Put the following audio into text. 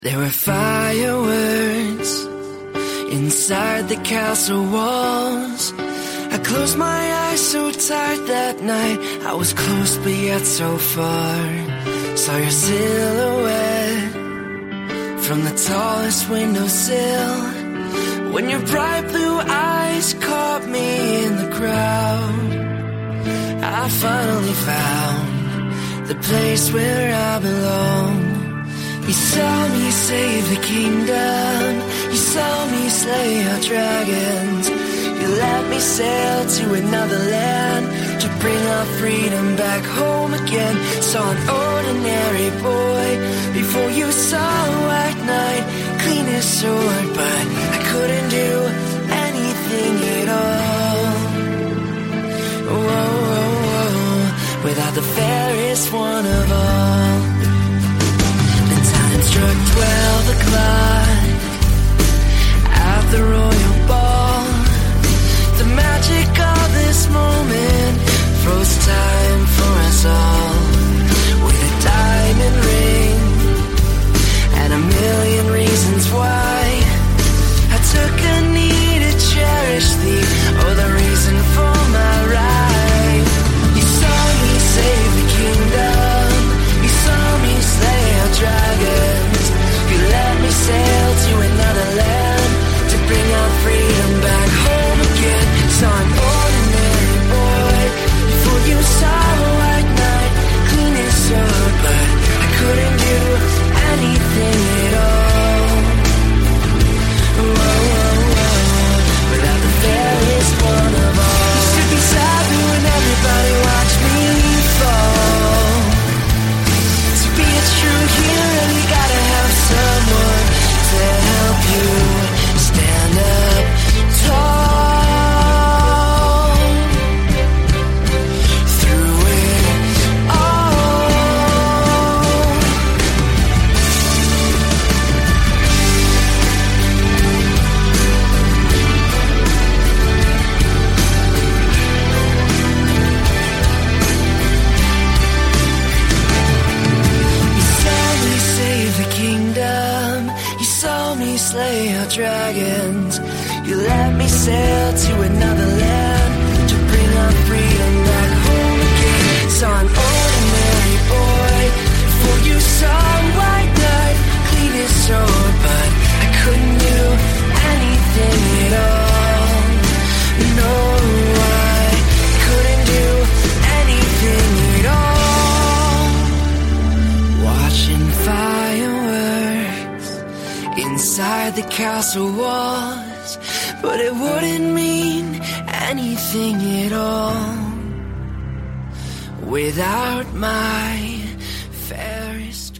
There were fireworks inside the castle walls. I closed my eyes so tight that night. I was close but yet so far. Saw your silhouette from the tallest windowsill, when your bright blue eyes caught me in the crowd. I finally found the place where I belong. You saw me save the kingdom, you saw me slay our dragons. You let me sail to another land to bring our freedom back home again. Saw an ordinary boy before you saw a white knight, clean his sword, but I couldn't do anything at all. Whoa, whoa, whoa, without the fairest one of all. Struck 12 o'clock at the royal ball. The magic of this moment froze time for us all. With a diamond ring and a million reasons why I took a knee to cherish thee. Oh, the reason for my ride. You saw me save the kingdom, you saw me slay our dragon. Sail to another land to bring our freedom back home again. Saw an ordinary boy before you saw a white knight, clean his sword, but I couldn't do anything at all. Whoa, whoa, whoa, without the fairest one of all. You stood beside me when everybody watched me fall. To be a true hero, you gotta have someone to help you stand up tall through it all. You saw me save the kingdom, you saw me slay our dragons. You let me sail to another land to bring our freedom back home again. Saw an ordinary boy before you saw a white knight, clean his sword, but I couldn't do anything at all. No, I couldn't do anything at all. Watching fireworks inside the castle walls, but it wouldn't mean anything at all without my fairest